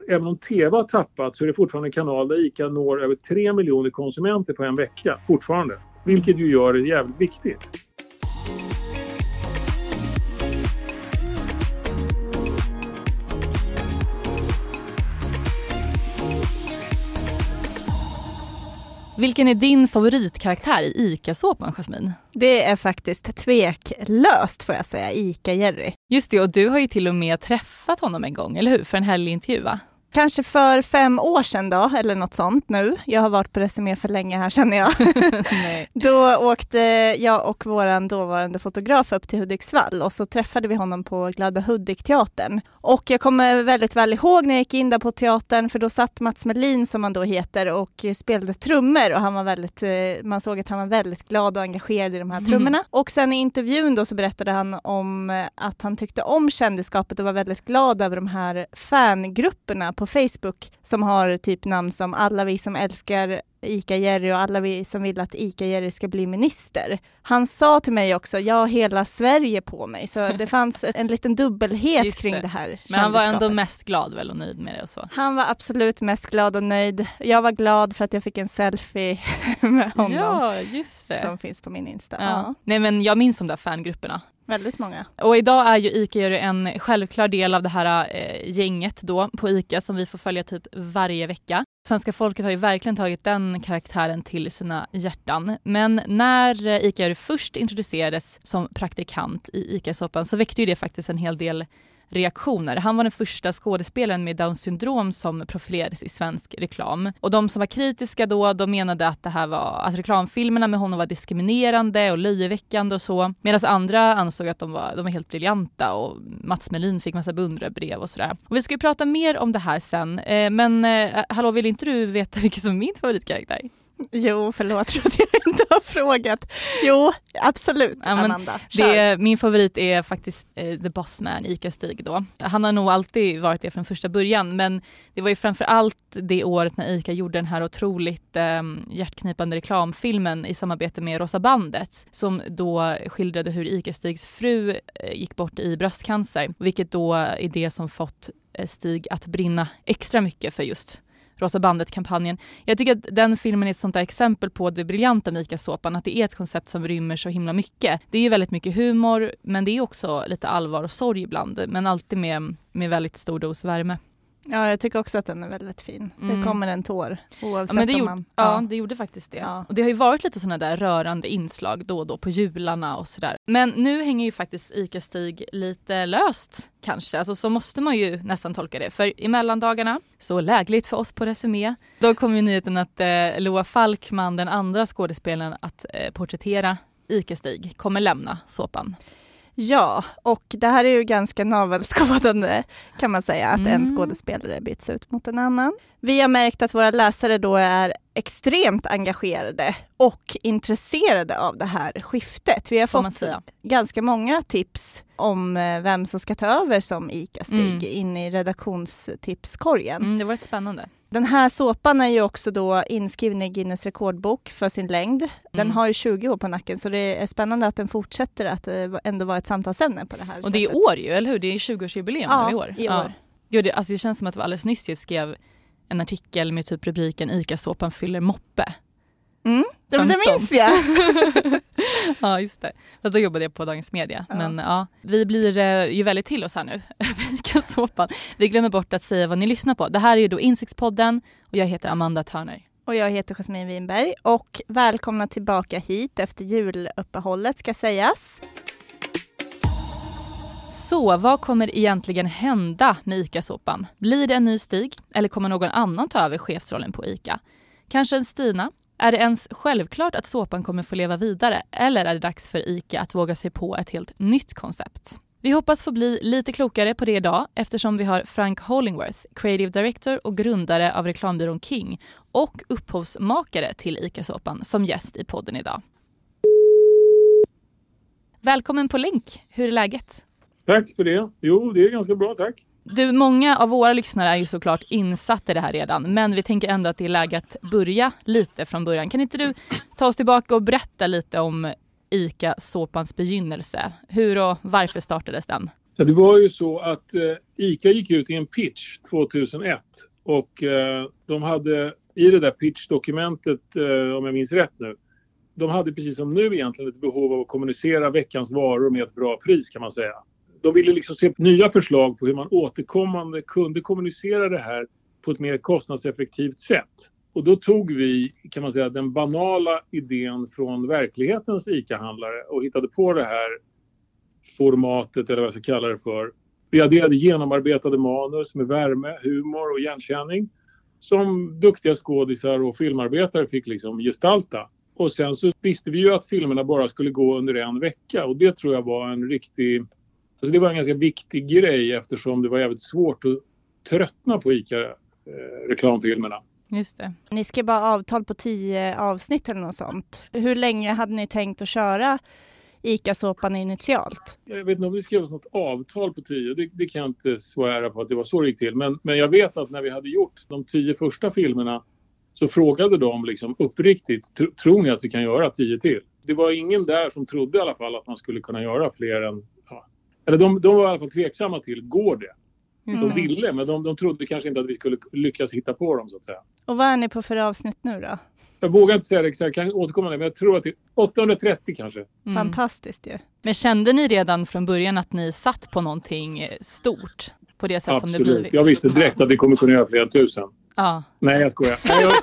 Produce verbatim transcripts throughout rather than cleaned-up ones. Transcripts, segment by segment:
även om T V har tappat så är det fortfarande en kanal där ICA når över tre miljoner konsumenter på en vecka. Fortfarande. Vilket ju gör det jävligt viktigt. Vilken är din favoritkaraktär i ICA-såpan, Jasmin? Det är faktiskt tveklöst, får jag säga, ICA-Jerry. Just det, och du har ju till och med träffat honom en gång, eller hur? För en helgintervju, va? Kanske för fem år sedan då, eller något sånt nu. Jag har varit på Resumé för länge här, känner jag. Nej. Då åkte jag och våran dåvarande fotograf upp till Hudiksvall och så träffade vi honom på Glada Hudik-teatern. Och jag kommer väldigt väl ihåg när jag gick in där på teatern, för då satt Mats Melin, som han då heter, och spelade trummor, och han var väldigt, man såg att han var väldigt glad och engagerad i de här trummorna. Mm. Och sen i intervjun då så berättade han om att han tyckte om kändisskapet och var väldigt glad över de här fangrupperna på Facebook som har typ namn som Alla vi som älskar ICA-Jerry och Alla vi som vill att ICA-Jerry ska bli minister. Han sa till mig också, jag har hela Sverige på mig. Så det fanns en liten dubbelhet Just kring det. det här. Men han var ändå mest glad väl och nöjd med det och så? Han var absolut mest glad och nöjd. Jag var glad för att jag fick en selfie med honom. Ja, just det. Som finns på min Insta. Ja. Ja. Nej, men jag minns de där fangrupperna. Väldigt många. Och idag är ju ICA-Jerry en självklar del av det här eh, gänget då på ICA som vi får följa typ varje vecka. Svenska folket har ju verkligen tagit den karaktären till sina hjärtan. Men när ICA-Jerry först introducerades som praktikant i ICA-såpan så väckte ju det faktiskt en hel del reaktioner. Han var den första skådespelaren med Downs syndrom som profilerades i svensk reklam. Och de som var kritiska då, de menade att det här var att reklamfilmerna med honom var diskriminerande och löjeväckande och så. Medan andra ansåg att de var, de var helt briljanta och Mats Melin fick massa beundrarbrev och sådär. Och vi ska ju prata mer om det här sen. Eh, men eh, hallå, vill inte du veta vilken som är min favoritkaraktär? Jo, förlåt, tror att jag inte har frågat. Jo, absolut, ja, Amanda. Det, min favorit är faktiskt eh, The Boss Man, ICA-Stig då. Han har nog alltid varit det från första början, men det var ju framför allt det året när ICA gjorde den här otroligt eh, hjärtknipande reklamfilmen i samarbete med Rosa Bandet, som då skildrade hur ICA-Stigs fru eh, gick bort i bröstcancer, vilket då är det som fått eh, Stig att brinna extra mycket för just Rosa Bandet-kampanjen. Jag tycker att den filmen är ett sånt där exempel på det briljanta med ICA-såpan, att det är ett koncept som rymmer så himla mycket. Det är ju väldigt mycket humor, men det är också lite allvar och sorg ibland, men alltid med, med väldigt stor dos värme. Ja, jag tycker också att den är väldigt fin. Mm. Det kommer en tår oavsett ja, men det om gjorde, man... Ja, ja, det gjorde faktiskt det. Ja. Och det har ju varit lite sådana där rörande inslag då och då på jularna och sådär. Men nu hänger ju faktiskt ICA-Stig lite löst kanske. Alltså så måste man ju nästan tolka det. För i mellandagarna, så lägligt för oss på Resumé, då kom ju nyheten att eh, Loa Falkman, den andra skådespelaren att eh, porträttera ICA-Stig, kommer lämna såpan. Ja, och det här är ju ganska navelskådande kan man säga, att mm. en skådespelare byts ut mot en annan. Vi har märkt att våra läsare då är extremt engagerade och intresserade av det här skiftet. Vi har fått ganska många tips om vem som ska ta över som ICA-Stig mm. in i redaktionstipskorgen. Mm, det var rätt spännande. Den här såpan är ju också då inskriven i Guinness rekordbok för sin längd. Den mm. har ju tjugo år på nacken, så det är spännande att den fortsätter att ändå vara ett samtalsämne på det här och sättet. Det är år ju, eller hur? Det är tjugoårsjubileum ja, i år. i år. Ja. Jo, det, alltså det känns som att det var alldeles nyss jag skrev en artikel med typ rubriken ICA-såpan fyller moppe. Mm, det, det minns jag. Ja, just det. Fast då jobbade jag på Dagens Media. Ja. Men ja, vi blir eh, ju väldigt till oss här nu. ICA-såpan. Vi glömmer bort att säga vad ni lyssnar på. Det här är ju då Insiktspodden och jag heter Amanda Törner. Och jag heter Jasmin Winberg. Och välkomna tillbaka hit efter juluppehållet ska sägas. Så vad kommer egentligen hända med ICA-såpan? Blir det en ny Stig? Eller kommer någon annan ta över chefsrollen på ICA? Kanske en Stina? Är det ens självklart att såpan kommer få leva vidare? Eller är det dags för ICA att våga sig på ett helt nytt koncept? Vi hoppas få bli lite klokare på det idag eftersom vi har Frank Hollingworth, creative director och grundare av reklambyrån King och upphovsmakare till ICA-såpan som gäst i podden idag. Välkommen på länk. Hur är läget? Tack för det. Jo, det är ganska bra, tack. Du, många av våra lyssnare är ju såklart insatta i det här redan, men vi tänker ändå att det är läge att börja lite från början. Kan inte du ta oss tillbaka och berätta lite om ICA-såpans begynnelse? Hur och varför startades den? Ja, det var ju så att eh, ICA gick ut i en pitch tjugohundraett och eh, de hade i det där pitchdokumentet, eh, om jag minns rätt nu, de hade precis som nu egentligen ett behov av att kommunicera veckans varor med ett bra pris kan man säga. De ville liksom se nya förslag på hur man återkommande kunde kommunicera det här på ett mer kostnadseffektivt sätt. Och då tog vi, kan man säga, den banala idén från verklighetens ICA-handlare och hittade på det här formatet, eller vad jag ska kalla det för. Vi hade genomarbetade manus med värme, humor och igenkänning som duktiga skådisar och filmarbetare fick liksom gestalta. Och sen så visste vi ju att filmerna bara skulle gå under en vecka och det tror jag var en riktig, alltså det var en ganska viktig grej eftersom det var jävligt svårt att tröttna på ICA-reklamfilmerna. Just det. Ni ska bara ha avtal på tio avsnitt eller något sånt. Hur länge hade ni tänkt att köra ICA-såpan initialt? Jag vet inte om vi skrev något avtal på tio. Det, det kan jag inte svära på att det var så det gick till. Men, men jag vet att när vi hade gjort de tio första filmerna så frågade de liksom uppriktigt, tro, tror ni att vi kan göra tio till? Det var ingen där som trodde i alla fall att man skulle kunna göra fler än... Ja. Eller de, de var i alla fall tveksamma till, går det? Mm. De ville, men de, de trodde kanske inte att vi skulle lyckas hitta på dem så att säga. Och vad är ni på för avsnitt nu då? Jag vågar inte säga det exakt, jag kan återkomma det, men jag tror att det är åttahundratrettio kanske. Mm. Fantastiskt ju. Men kände ni redan från början att ni satt på någonting stort på det sätt Absolut. som det blivit? Jag visste direkt att vi kommer kunna göra flera tusen. Ja. Nej, jag skojar. Nej, jag,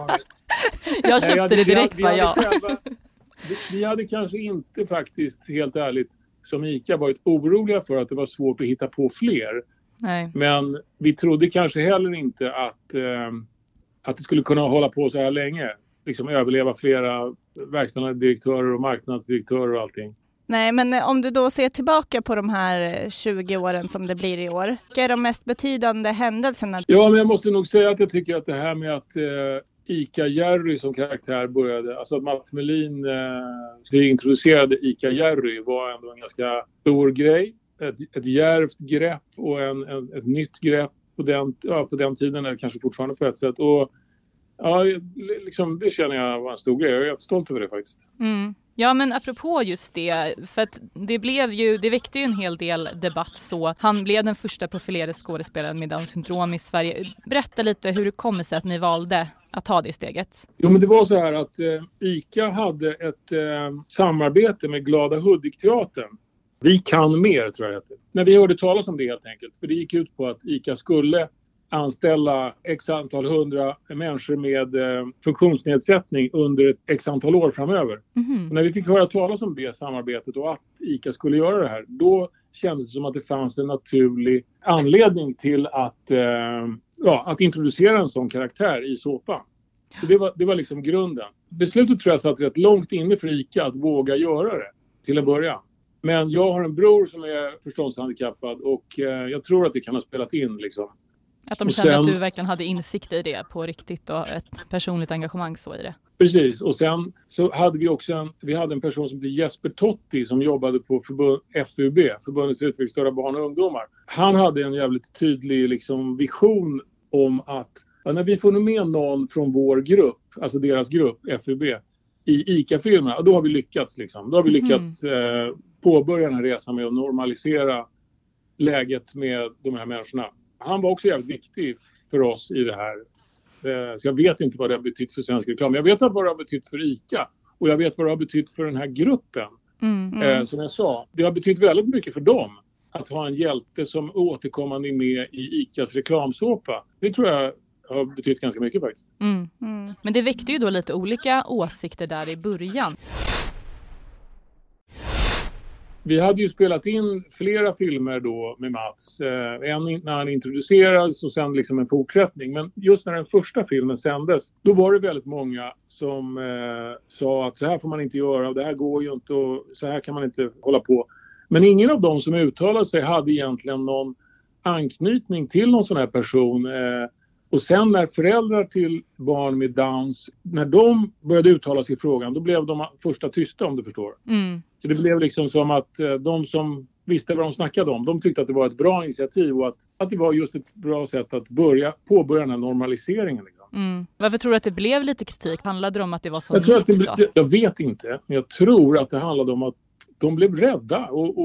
jag köpte Nej, hade, det direkt, vi hade, var jag. Själva, vi, vi hade kanske inte faktiskt, helt ärligt, som ICA varit oroliga för att det var svårt att hitta på fler. Nej. Men vi trodde kanske heller inte att, eh, att det skulle kunna hålla på så här länge. Liksom överleva flera verkställande direktörer och marknadsdirektörer och allting. Nej, men om du då ser tillbaka på de här tjugo åren som det blir i år, vilka är de mest betydande händelserna? Ja, men jag måste nog säga att jag tycker att det här med att eh, ICA-Jerry som karaktär började, alltså att Mats Melin eh, introducerade ICA-Jerry var ändå en ganska stor grej. Ett, ett djärvt grepp och en, en, ett nytt grepp på den, ja, på den tiden, eller kanske fortfarande på ett sätt. Och ja, liksom, det känner jag var en stor grej. Jag är stolt över det faktiskt. Mm. Ja, men apropå just det, för att det blev ju, det väckte ju en hel del debatt så. Han blev den första profilerade skådespelaren med Downs syndrom i Sverige. Berätta lite hur det kommer sig att ni valde att ta det steget. Jo, men det var så här att eh, ICA hade ett eh, samarbete med Glada Hudik-teatern. Vi kan mer, tror jag heter. När vi hörde talas om det helt enkelt. För det gick ut på att ICA skulle anställa x antal hundra människor med eh, funktionsnedsättning under ett x antal år framöver. Mm-hmm. Och när vi fick höra talas om det samarbetet och att ICA skulle göra det här, då kändes det som att det fanns en naturlig anledning till att, eh, ja, att introducera en sån karaktär i såpan. Så det var, det var liksom grunden. Beslutet tror jag satt rätt långt inne för ICA att våga göra det till en början. Men jag har en bror som är förståndshandikappad och eh, jag tror att det kan ha spelat in liksom. Att de kände sen, att du verkligen hade insikt i det på riktigt och ett personligt engagemang så i det. Precis, och sen så hade vi också en, vi hade en person som heter Jesper Totti som jobbade på förbund, F U B, Förbundets utvecklingsstörda barn och ungdomar. Han hade en jävligt tydlig liksom, vision om att ja, när vi får med någon från vår grupp, alltså deras grupp F U B, i ICA-filmerna, då har vi lyckats liksom. Då har vi lyckats mm. eh, påbörja den här resan med att normalisera läget med de här människorna. Han var också jävligt viktig för oss i det här. Eh, så jag vet inte vad det har betytt för svensk reklam. Jag vet vad det har betytt för ICA. Och jag vet vad det har betytt för den här gruppen. Mm. Eh, som jag sa, det har betytt väldigt mycket för dem. Att ha en hjälte som återkommande är med i ICAs reklamsåpa. Det tror jag har betytt ganska mycket faktiskt. Mm. Mm. Men det väckte ju då lite olika åsikter där i början. Vi hade ju spelat in flera filmer då med Mats. Eh, en när han introducerades och sen liksom en fortsättning. Men just när den första filmen sändes, då var det väldigt många som eh, sa att så här får man inte göra och det här går ju inte och så här kan man inte hålla på. Men ingen av dem som uttalade sig hade egentligen någon anknytning till någon sån här person. Eh, och sen när föräldrar till barn med Downs, när de började uttala sig i frågan, då blev de första tysta om du förstår. Mm. Så det blev liksom som att de som visste vad de snackade om, de tyckte att det var ett bra initiativ och att, att det var just ett bra sätt att börja påbörja den här normaliseringen. Liksom. Mm. Varför tror du att det blev lite kritik? Handlade det om att det var så jag, tror nytt, att det, jag vet inte, men jag tror att det handlade om att de blev rädda. Och, och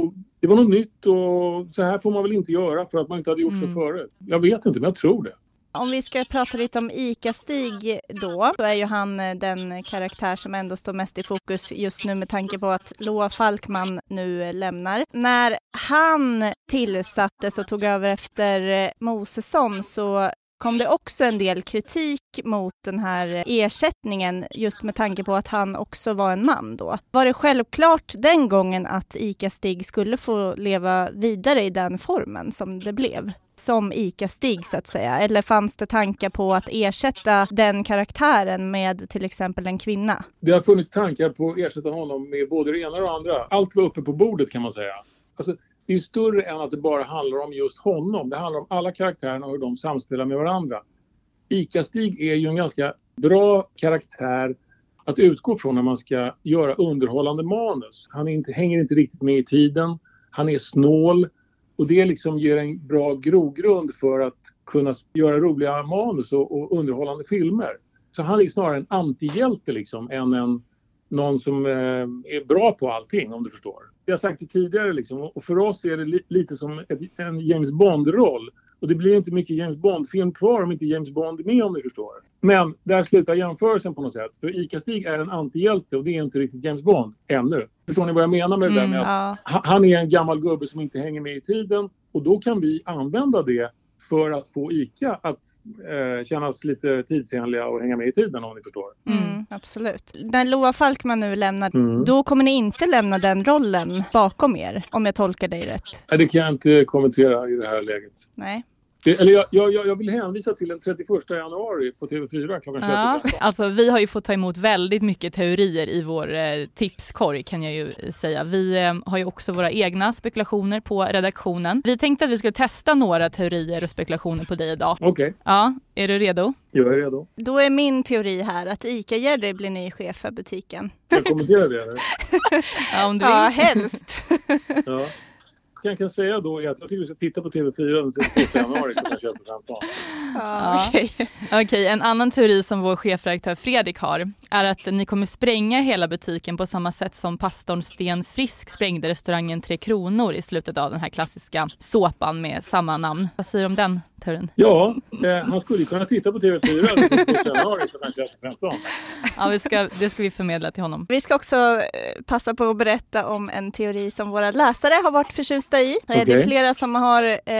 det var något nytt och så här får man väl inte göra för att man inte hade gjort Mm. så förut. Jag vet inte, men jag tror det. Om vi ska prata lite om Ica-Stig då, så är ju han den karaktär som ändå står mest i fokus just nu med tanke på att Loa Falkman nu lämnar. När han tillsattes och tog över efter Mosesson så kom det också en del kritik mot den här ersättningen just med tanke på att han också var en man då. Var det självklart den gången att Ica-Stig skulle få leva vidare i den formen som det blev? Som Ica-Stig så att säga? Eller fanns det tankar på att ersätta den karaktären med till exempel en kvinna? Det har funnits tankar på att ersätta honom med både det ena och det andra. Allt var uppe på bordet kan man säga. Alltså, det är större än att det bara handlar om just honom. Det handlar om alla karaktärerna och hur de samspelar med varandra. Ica-Stig är ju en ganska bra karaktär att utgå från när man ska göra underhållande manus. Han är inte, hänger inte riktigt med i tiden. Han är snål. Och det liksom ger en bra grogrund för att kunna göra roliga manus och, och underhållande filmer. Så han är snarare en antihjälte liksom än en, någon som eh, är bra på allting om du förstår. Jag har sagt det tidigare liksom, och för oss är det li- lite som ett, en James Bond-roll. Och det blir inte mycket James Bond-film kvar om inte James Bond är med om du förstår. Men där slutar jämförelsen på något sätt. För Ica-Stig är en antihjälte och det är inte riktigt James Bond ännu. Förstår ni vad jag menar med det Mm, där med ja. att han är en gammal gubbe som inte hänger med i tiden. Och då kan vi använda det för att få Ica att eh, kännas lite tidsenliga och hänga med i tiden om ni förstår. Mm, absolut. När Loa Falkman nu lämnar, Mm. då kommer ni inte lämna den rollen bakom er, om jag tolkar dig rätt. Nej, det kan jag inte kommentera i det här läget. Nej. Det, eller jag, jag, jag vill hänvisa till den trettioförsta januari på T V fyra klockan Ja, tjugo. alltså vi har ju fått ta emot väldigt mycket teorier i vår eh, tipskorg kan jag ju säga. Vi eh, har ju också våra egna spekulationer på redaktionen. Vi tänkte att vi skulle testa några teorier och spekulationer på dig idag. Okej, okay, Ja, är du redo? jag är redo. Då är min teori här att Ica-Jerry blir ny chef för butiken. Ska jag kommentera det? Eller? Ja, om du vill. Ja, helst. Ja. Det jag kan säga då är att jag tycker vi ska titta på T V fyra den trettioförsta januari klockan tjugo femton. Ja, okej. Okej, okay, en annan teori som vår chefredaktör Fredrik har är att ni kommer spränga hela butiken på samma sätt som pastorn Sten Frisk sprängde restaurangen Tre Kronor i slutet av den här klassiska såpan med samma namn. Vad säger du om den teorin? Ja, eh, han skulle kunna titta på T V fyra den trettioförsta januari klockan tjugo femton. Ja, vi ska, det ska vi förmedla till honom. Vi ska också eh, passa på att berätta om en teori som våra läsare har varit förtjusta i. Okay. Det är flera som har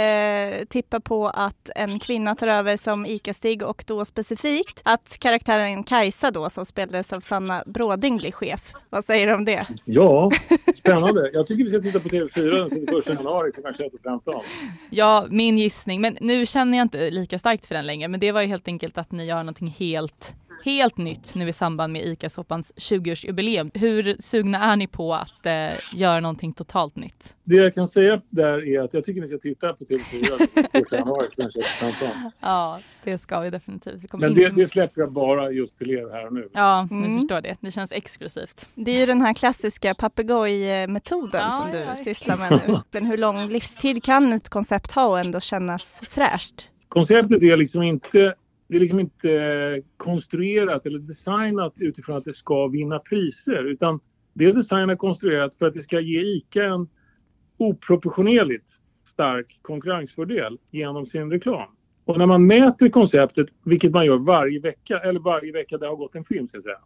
eh, tippat på att en kvinna tar över som Ica-Stig och då specifikt att karaktären Kajsa då som spelades av Sanna Bråding blir chef. Vad säger du om det? Ja, spännande. Jag tycker vi ska titta på T V fyra den trettioförsta januari klockan tjugo femton. Ja, min gissning. Men nu känner jag inte lika starkt för den längre. Men det var ju helt enkelt att ni gör någonting helt... helt nytt nu i samband med Ica-soppans tjugo-årsjubileum. Hur sugna är ni på att eh, göra någonting totalt nytt? Det jag kan säga där är att jag tycker ni ska titta på T V fyra första januari kanske femton. Ja, det ska vi definitivt. Vi Men det, det släpper jag bara just till er här nu. Ja, jag Mm. förstår det. Det känns exklusivt. Det är ju den här klassiska papegojmetoden Ja, som du ja, sysslar med nu. Men hur lång livstid kan ett koncept ha och ändå kännas fräscht? Konceptet är liksom inte... Det är liksom inte konstruerat eller designat utifrån att det ska vinna priser. Utan det är designat konstruerat för att det ska ge Ica en oproportionerligt stark konkurrensfördel genom sin reklam. Och när man mäter konceptet, vilket man gör varje vecka, eller varje vecka det har gått en film ska jag säga.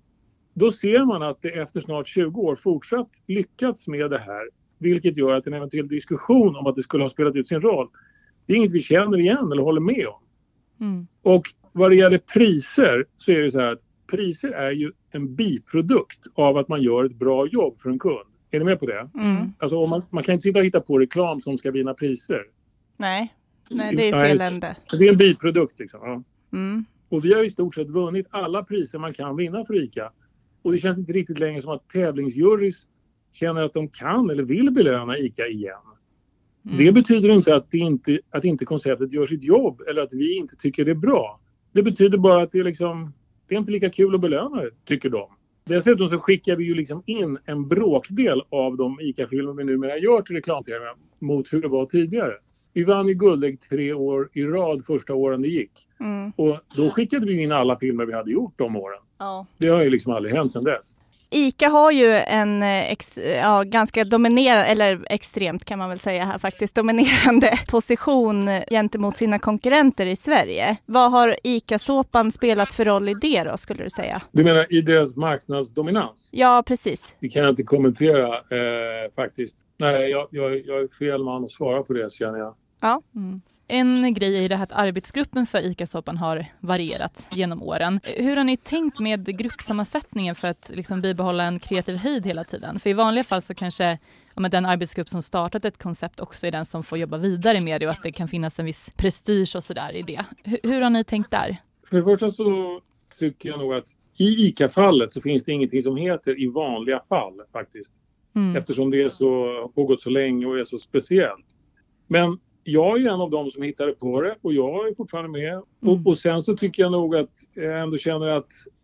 Då ser man att det efter snart tjugo år fortsatt lyckats med det här. Vilket gör att en eventuell diskussion om att det skulle ha spelat ut sin roll. Det är inget vi känner igen eller håller med om. Mm. Och vad det gäller priser så är det så här att priser är ju en biprodukt av att man gör ett bra jobb för en kund. Är ni med på det? Mm. Alltså om man, man kan inte sitta och hitta på reklam som ska vinna priser. Nej. Nej, det är fel ände. Det är en biprodukt liksom. Ja. Mm. Och vi har i stort sett vunnit alla priser man kan vinna för Ica. Och det känns inte riktigt längre som att tävlingsjurys känner att de kan eller vill belöna Ica igen. Mm. Det betyder inte att, det inte att inte konceptet gör sitt jobb eller att vi inte tycker det är bra. Det betyder bara att det är, liksom, det är inte lika kul att belöna det, tycker de. Dessutom så skickar vi ju liksom in en bråkdel av de Ica-filmer vi numera gör till reklam-tv mot hur det var tidigare. Vi vann ju guldägg tre år i rad första åren det gick. Mm. Och då skickade vi in alla filmer vi hade gjort de åren. Ja. Det har ju liksom aldrig hänt sedan dess. ICA har ju en ex, ja, ganska dominerande, eller extremt kan man väl säga här faktiskt, dominerande position gentemot sina konkurrenter i Sverige. Vad har ICA-såpan spelat för roll i det då, skulle du säga? Du menar i deras marknadsdominans? Ja, precis. Det kan jag inte kommentera eh, faktiskt. Nej, jag, jag, jag är fel man att svara på det, känner jag. Ja. Mm. En grej är det här att arbetsgruppen för ICA-såpan har varierat genom åren. Hur har ni tänkt med gruppsammansättningen för att liksom bibehålla en kreativ höjd hela tiden? För i vanliga fall så kanske ja, men den arbetsgrupp som startat ett koncept också är den som får jobba vidare med det och att det kan finnas en viss prestige och sådär i det. H- hur har ni tänkt där? För det första så tycker jag nog att i ICA-fallet så finns det ingenting som heter i vanliga fall faktiskt. Mm. Eftersom det är så pågått så länge och är så speciellt. Men jag är ju en av dem som hittade på det och jag är fortfarande med. Mm. Och, och sen så tycker jag nog att jag ändå känner att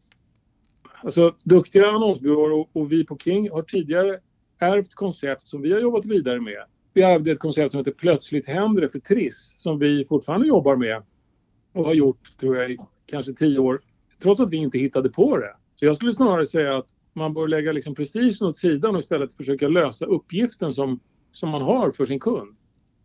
alltså, duktiga annonsbyråer och, och vi på King har tidigare ärvt koncept som vi har jobbat vidare med. Vi ärvde ett koncept som heter Plötsligt händer det för Triss som vi fortfarande jobbar med och har gjort, tror jag, i kanske tio år. Trots att vi inte hittade på det. Så jag skulle snarare säga att man bör lägga liksom prestigen åt sidan och istället försöka lösa uppgiften som, som man har för sin kund.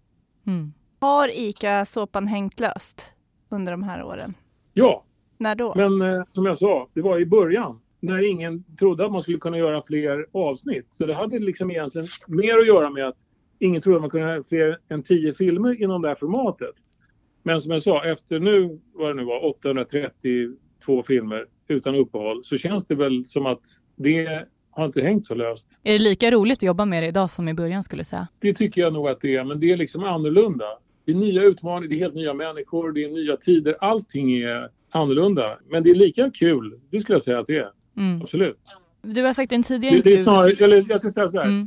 Mm. Har ICA-såpan hängt löst under de här åren? Ja. När då? Men eh, som jag sa, det var i början. När ingen trodde att man skulle kunna göra fler avsnitt. Så det hade liksom egentligen mer att göra med att ingen trodde att man kunde göra fler än tio filmer inom det här formatet. Men som jag sa, efter nu, vad det nu var, åttahundratrettiotvå filmer utan uppehåll. Så känns det väl som att det har inte hängt så löst. Är det lika roligt att jobba med det idag som i början skulle jag säga? Det tycker jag nog att det är, men det är liksom annorlunda. Det är nya utmaningar, det är helt nya människor, det är nya tider. Allting är annorlunda. Men det är lika kul, det skulle jag säga att det är. Mm. Absolut. Du har sagt en tidigare intervju. Det är snarare, eller jag ska säga så här. Mm.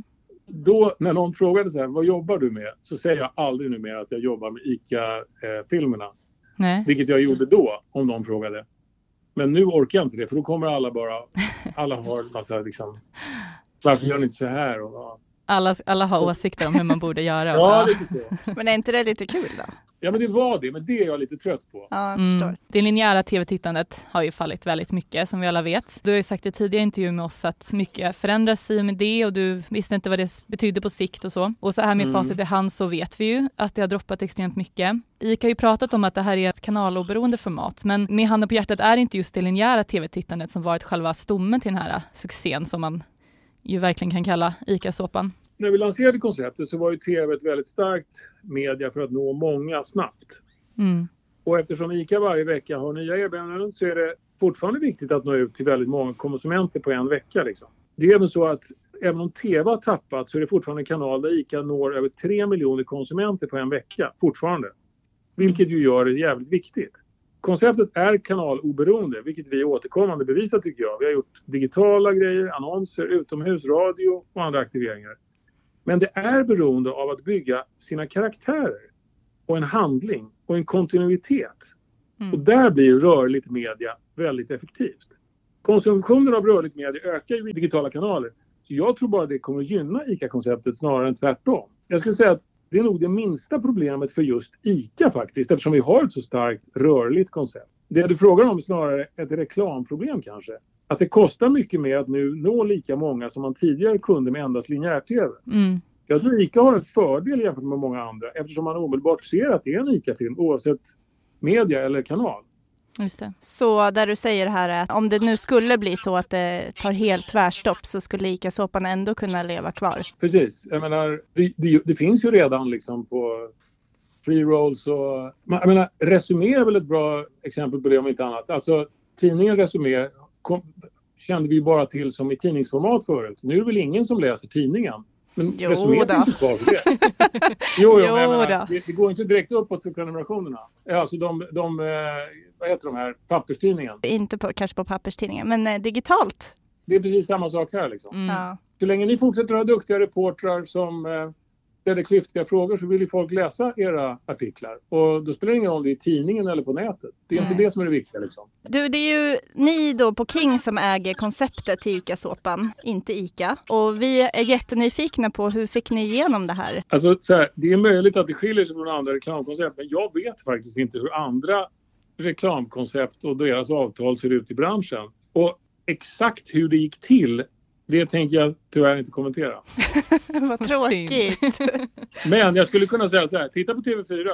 då när någon frågade så här, vad jobbar du med? Så säger jag aldrig numera att jag jobbar med ICA-filmerna. Nej. Vilket jag gjorde då, om någon frågade. Men nu orkar jag inte det, för då kommer alla bara, alla har en massa liksom, varför gör ni inte så här? Och, ja. alla, alla har åsikter om hur man borde göra. Ja, lite så. Men är inte det lite kul då? Ja, men det var det, men det är jag lite trött på. Ja, jag förstår. Mm. Det linjära tv-tittandet har ju fallit väldigt mycket, som vi alla vet. Du har ju sagt i tidigare intervju med oss att mycket förändras i med det och du visste inte vad det betydde på sikt och så. Och så här med mm. facit i hand så vet vi ju att det har droppat extremt mycket. ICA har ju pratat om att det här är ett kanaloberoende format, men med handen på hjärtat är det inte just det linjära tv-tittandet som varit själva stommen till den här succén som man ju verkligen kan kalla ICA-såpan. När vi lanserade konceptet så var ju tv ett väldigt starkt media för att nå många snabbt. Mm. Och eftersom ICA varje vecka har nya erbjudanden så är det fortfarande viktigt att nå ut till väldigt många konsumenter på en vecka. Liksom. Det är även så att även om tv har tappat så är det fortfarande en kanal där ICA når över tre miljoner konsumenter på en vecka. Fortfarande. Vilket ju gör det jävligt viktigt. Konceptet är kanaloberoende, vilket vi återkommande bevisar tycker jag. Vi har gjort digitala grejer, annonser, utomhus, radio och andra aktiveringar. Men det är beroende av att bygga sina karaktärer och en handling och en kontinuitet. Mm. Och där blir rörligt media väldigt effektivt. Konsumtionen av rörligt media ökar ju i digitala kanaler. Så jag tror bara det kommer att gynna ICA-konceptet snarare än tvärtom. Jag skulle säga att det är nog det minsta problemet för just ICA faktiskt, eftersom vi har ett så starkt rörligt koncept. Det du frågar om är snarare ett reklamproblem kanske. Att det kostar mycket mer att nu nå lika många som man tidigare kunde med endast linjär-tv. Mm. Jag tror ICA har en fördel jämfört med många andra eftersom man omedelbart ser att det är en ICA-film oavsett media eller kanal. Just det. Så där du säger här att om det nu skulle bli så att det tar helt tvärstopp så skulle ICA-såpan ändå kunna leva kvar. Precis. Jag menar, det, det, det finns ju redan liksom på free rolls och... Jag menar, Resumé är väl ett bra exempel på det om inte annat. Alltså tidningen Resumé kom, kände vi bara till som i tidningsformat förut. Nu är det väl ingen som läser tidningen. Men jo Resumé är inte kvar för det. Jo, jo, jo menar, det, det går inte direkt uppåt för prenumerationerna. Alltså de, de vad heter de här, papperstidningen. Inte på, kanske på papperstidningen, men eh, digitalt. Det är precis samma sak här liksom. Mm. Ja. Så länge ni fortsätter att ha duktiga reportrar som eh, ställer klyftiga frågor så vill ju folk läsa era artiklar. Och då spelar det ingen roll om det är i tidningen eller på nätet. Det är Nej. inte det som är det viktiga liksom. Du, det är ju ni då på King som äger konceptet till ICA-såpan, inte ICA. Och vi är jättenyfikna på hur fick ni igenom det här? Alltså så här, det är möjligt att det skiljer sig från andra reklamkoncept. Men jag vet faktiskt inte hur andra reklamkoncept och deras avtal ser ut i branschen. Och exakt hur det gick till Det tänker jag tyvärr inte kommentera. Vad tråkigt. Men jag skulle kunna säga så här, titta på T V fyra.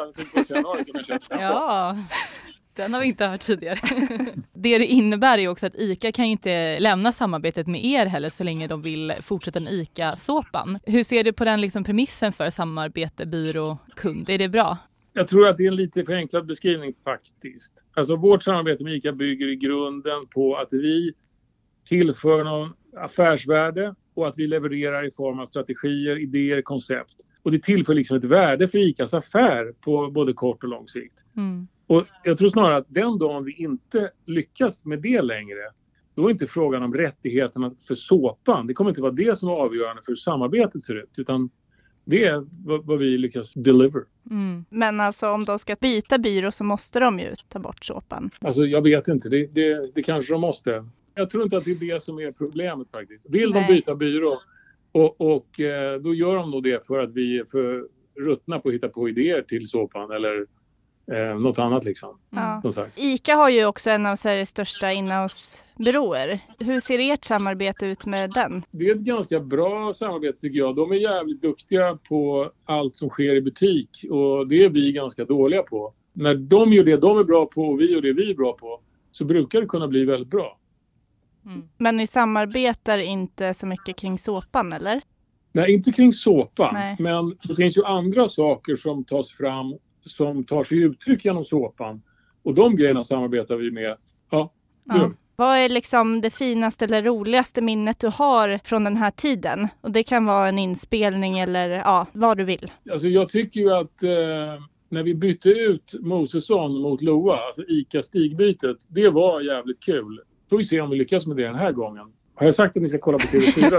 Ja, den har vi inte hört tidigare. Det det innebär är också att ICA kan inte lämna samarbetet med er heller så länge de vill fortsätta med ICA-såpan. Hur ser du på den liksom premissen för samarbete, byrå, kund? Är det bra? Jag tror att det är en lite förenklad beskrivning faktiskt. Alltså vårt samarbete med ICA bygger i grunden på att vi tillför någon affärsvärde och att vi levererar i form av strategier, idéer, koncept. Och det tillför liksom ett värde för ICAs affär på både kort och lång sikt. Mm. Och jag tror snarare att den dagen vi inte lyckas med det längre, då är inte frågan om rättigheterna för såpan. Det kommer inte vara det som är avgörande för hur samarbetet ser ut, utan det är vad, vad vi lyckas deliver. Mm. Men alltså om de ska byta byrå så måste de ju ta bort såpan. Alltså jag vet inte, det, det, det kanske de måste. Jag tror inte att det är det som är problemet faktiskt. Vill Nej. de byta byrå och, och då gör de nog det för att vi är för ruttna på att hitta på idéer till såpan eller eh, något annat liksom. Ja. ICA har ju också en av Sveriges största inhouse-byråer. Hur ser ert samarbete ut med den? Det är ett ganska bra samarbete tycker jag. De är jävligt duktiga på allt som sker i butik och det är vi ganska dåliga på. När de gör det de är bra på och vi gör det vi är bra på så brukar det kunna bli väldigt bra. Mm. Men ni samarbetar inte så mycket kring såpan, eller? Nej, inte kring såpan. Nej. Men det finns ju andra saker som tas fram som tar sig uttryck genom såpan. Och de grejerna samarbetar vi med. Ja, ja. Vad är liksom det finaste eller roligaste minnet du har från den här tiden? Och det kan vara en inspelning eller ja, vad du vill. Alltså jag tycker ju att eh, när vi bytte ut Mosesson mot Loa, alltså ICA-stigbytet, det var jävligt kul. Får vi se om vi lyckas med det den här gången. Har jag sagt att ni ska kolla på T V fyra?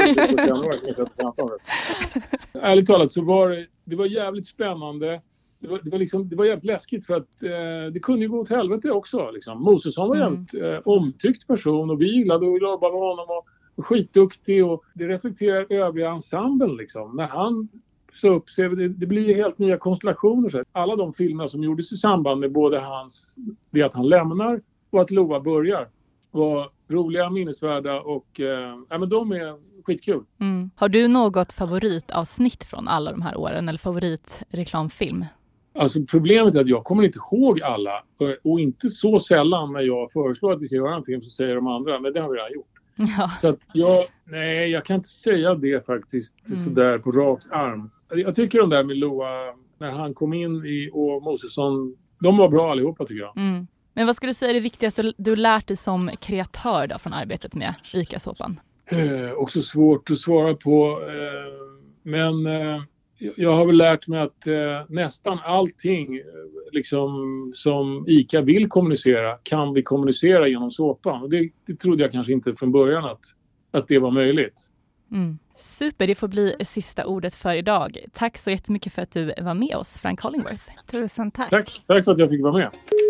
Ärligt talat så var det, det var jävligt spännande. Det var, det var, liksom, det var jävligt läskigt för att eh, det kunde ju gå åt helvete också. Liksom. Mosesson var mm. jävligt eh, omtyckt person och vi gillade att jobba med honom och, och skitduktig. Och det reflekterar övriga ensemblen liksom. När han så upp sig, det, det blir helt nya konstellationer. Så alla de filmer som gjordes i samband med både hans, det att han lämnar och att Loa börjar var roliga, minnesvärda och eh, ja, men de är skitkul. Mm. Har du något favoritavsnitt från alla de här åren eller favoritreklamfilm? Alltså problemet är att jag kommer inte ihåg alla och inte så sällan när jag föreslår att vi ska göra en film så säger de andra, men det har vi redan gjort. Ja. Så att jag, nej jag kan inte säga det faktiskt mm. sådär på rak arm. Jag tycker de där med Loa, när han kom in i och Mosesson, de var bra allihopa tycker jag. Mm. Men vad skulle du säga är det viktigaste du lärt dig som kreatör då från arbetet med ICA-såpan? Eh, också svårt att svara på. Eh, men eh, jag har väl lärt mig att eh, nästan allting eh, liksom, som ICA vill kommunicera kan vi kommunicera genom såpan. Och det, det trodde jag kanske inte från början att, att det var möjligt. Mm. Super, det får bli sista ordet för idag. Tack så jättemycket för att du var med oss, Frank Hollingworth. Tusen tack. Tack, tack för att jag fick vara med.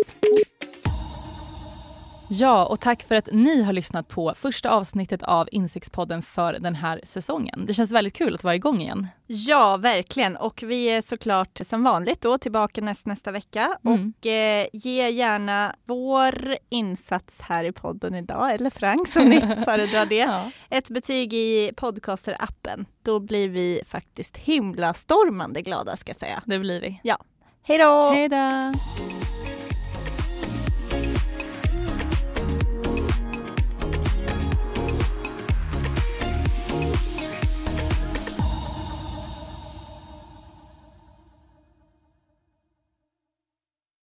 Ja, och tack för att ni har lyssnat på första avsnittet av Insiktspodden för den här säsongen. Det känns väldigt kul att vara igång igen. Ja, verkligen. Och vi är såklart som vanligt då tillbaka näst, nästa vecka. Mm. Och eh, ge gärna vår insats här i podden idag, eller Frank som ni föredrar det. Ja. Ett betyg i podcaster-appen. Då blir vi faktiskt himla stormande glada ska jag säga. Det blir vi. Ja. Hej då! Hej då!